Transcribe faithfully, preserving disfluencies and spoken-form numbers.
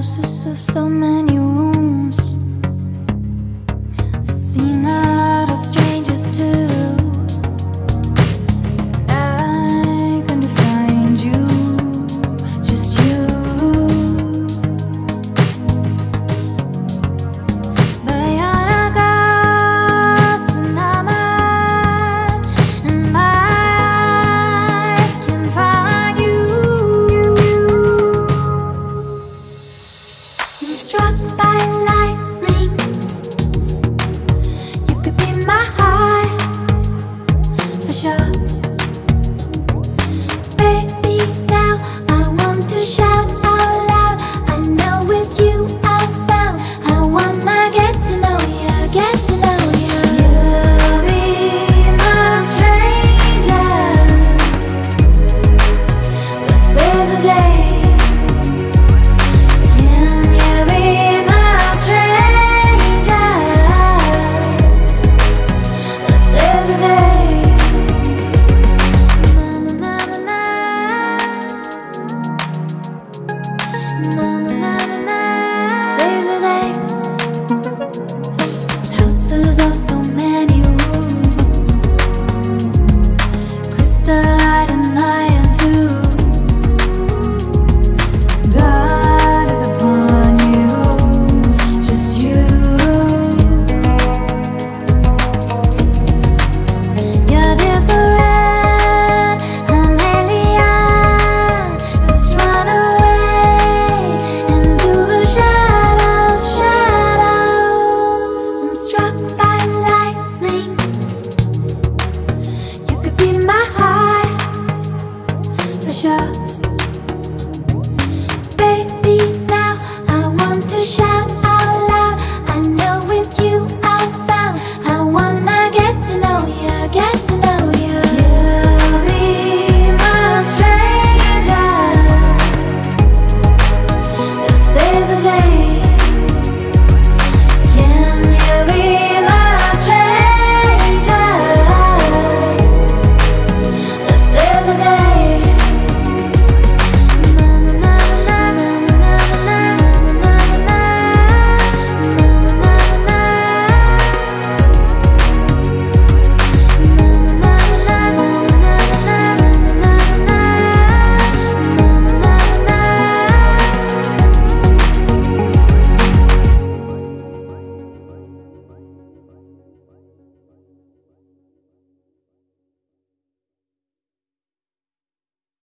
houses of so many rooms. I've seen a lot of strangers too. I couldn't find you, just you. But you're the ghost in my mind, and my eyes can find you. I'm struck by lightning. You could be my heart for sure. Baby, now I want to shout out loud. I know with you I found. I wanna get to know you, get to know you. You'll be my stranger. This is a day. Can you be my stranger? This is a day. Na na na na na. Na na na na na. Today's the day. This house is of so many rooms, crystalline and iron too. God is upon you, just you. You're different, I'm alien. Let's run away into the shadows, shadows. I'm struck by lightning. You could be my heart for sure.